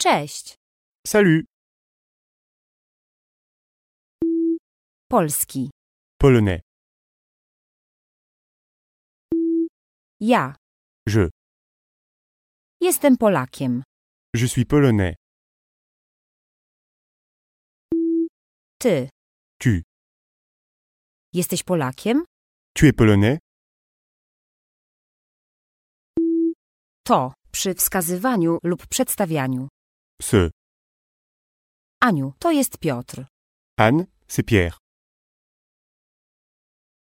Cześć. Salut. Polski. Polonais. Ja. Je. Jestem Polakiem. Je suis polonais. Ty. Tu. Jesteś Polakiem? Tu es polonais? To. Przy wskazywaniu lub przedstawianiu. Ce. Aniu, to jest Piotr. Anne, c'est Pierre.